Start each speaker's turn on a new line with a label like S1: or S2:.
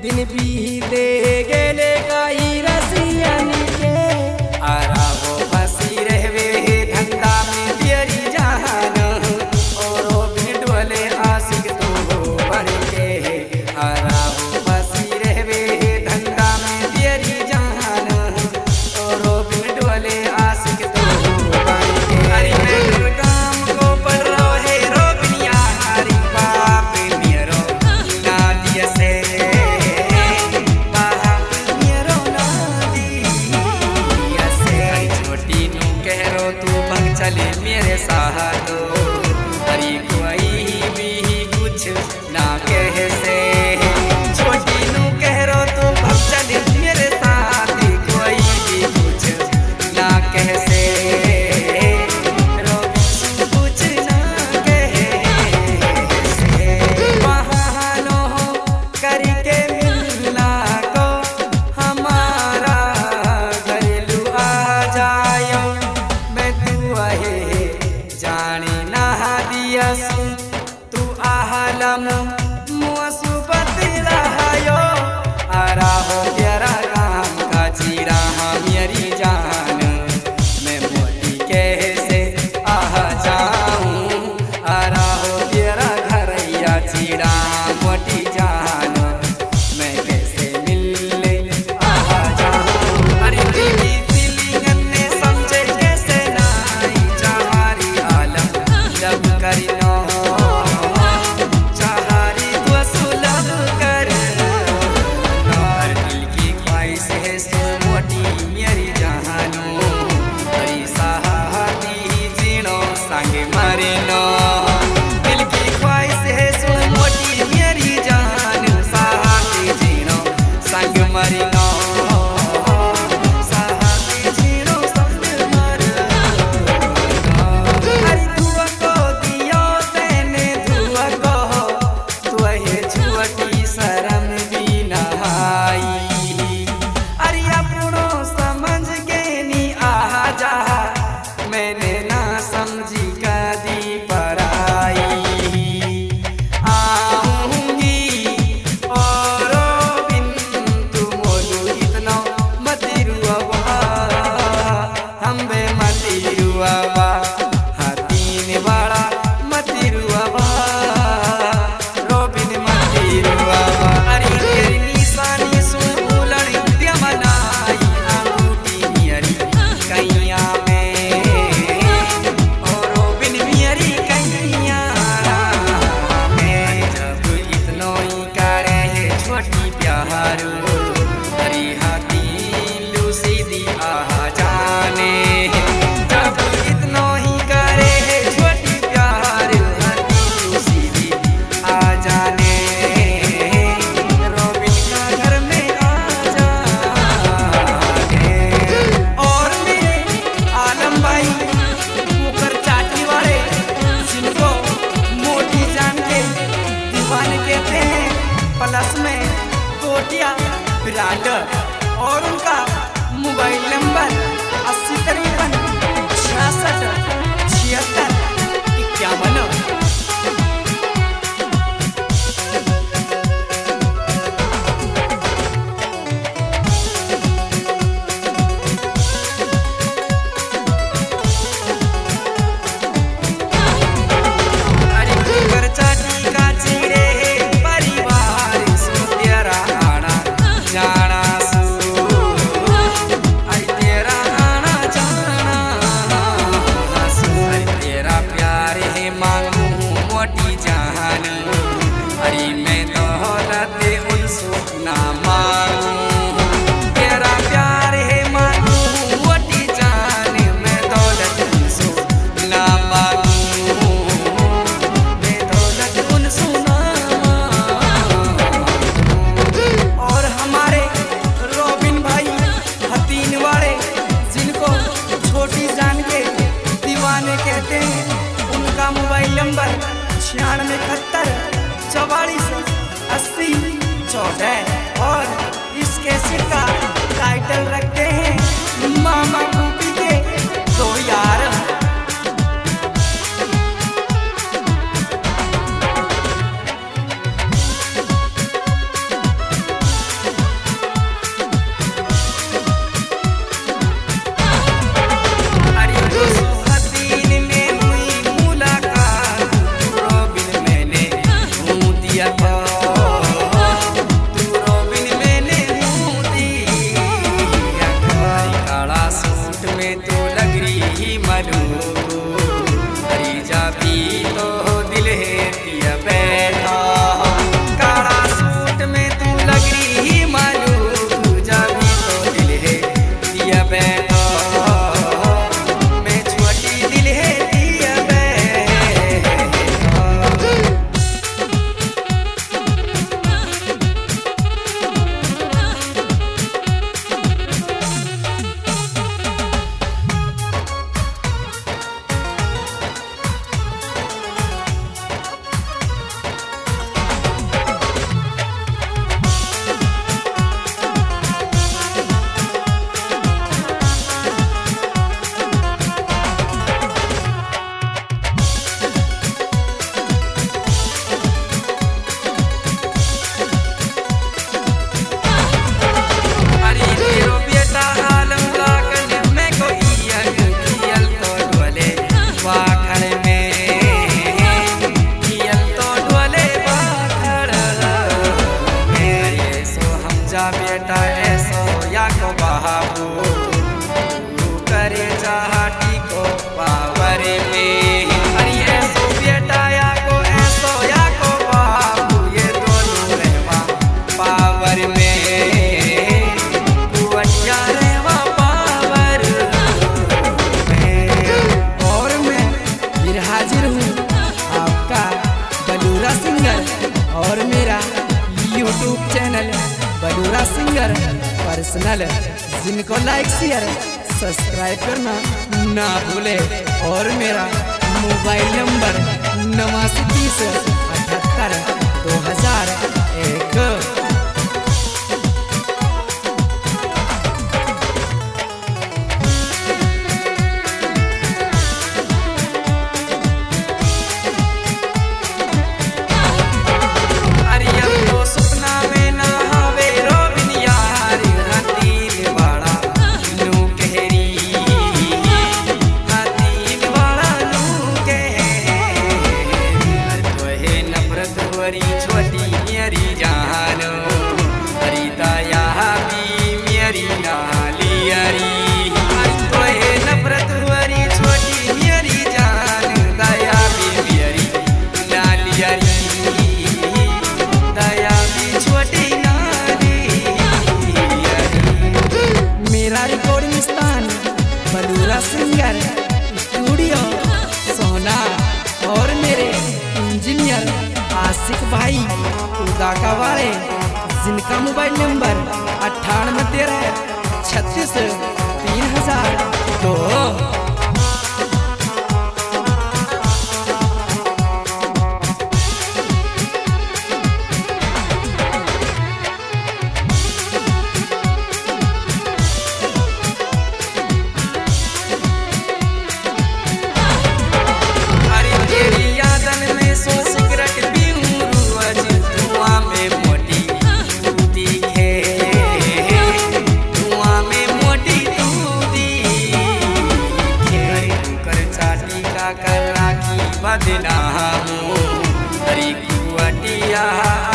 S1: दिन बीते गेले काई रसियन के आरा हो फसी रहवे धंधा में तेरी जान और बिन डोले आशिक तो बन के आरा हो फसी रहवे धंधा में तेरी जान और बिन डोले आशिक तो बन के अरे मैं काम को पढ़ रहा है रो बिनिया हरी बाप मेरो ना दिया से चले मेरे साथ अरे कोई भी कुछ ना कह से छोटी नू कह रो तो भग चले मेरे साथ कोई भी कुछ ना कह से रो कुछ ना कह से बहानो करके मिलना को हमारा घरेलू आ जायो जाने ना दिया तू आहलम मुसबत रहायो आरा हो तेरा काम का चीरा मेरी जान मैं मोटी कैसे आह जाऊं आरा हो तेरा घरैया चीरा मोटी जान मैं कैसे मिलने आह जाऊं अरे दीदी सिलिंगन ने समझे कैसे नाई चाहारी जब करिनो चाहारी तो सुलभ कर और दिल की ख्वाहिश है सो मोटी मेरी जहानो हरी सहाती जीनो संग मरिनो दिल की ख्वाहिश है सो मोटी मेरी जान सहाती जीनो संग मरिनो मैंने ना समझी कदी पराई आऊंगी और बिन तू मोलू इतना मती रुआ हम बे मती रुआ हाथीन बड़ा मती रुआ रोबिन मती रुआ अरे तेरी निशानी सुन बुलड़ी दिया मनाई अंगूठी मेरी कैया हरी हाथी लूसी आह जाने जब इतना ही करे है छोटी प्यार हाथी लूसी आ जाने रोबिन का घर में आ जाने और मेरे आलम भाई कुकर चाटी वाले जिनको मोटी जान के दीवाने कहते हैं प्लस में कोटिया ब्रांड और उनका मोबाइल नंबर 8053667651। कहते हैं उनका मोबाइल नंबर 9671448014 और इस कैसेट का टाइटल रखते हैं मामा बूबी के दो यार। बलूरा सिंगर और मेरा YouTube चैनल बलूरा सिंगर पर्सनल, जिनको लाइक शेयर सब्सक्राइब करना ना भूले। और मेरा मोबाइल नंबर 8930782001। छोटी मेरी जान हरी दया भी मेरी नालियरी, तो है नफरत वरी छोटी मेरी जान दया भी मेरी नालियरी, दया भी छोटी नालियरी। मेरा रिकॉर्डिंग स्थान बलूरा सिंगर स्टूडियो सोना और मेरे इंजीनियर आशिक भाई उदाका वाले, जिनका मोबाइल नंबर 9813363002। बदनाम हरी कुटिया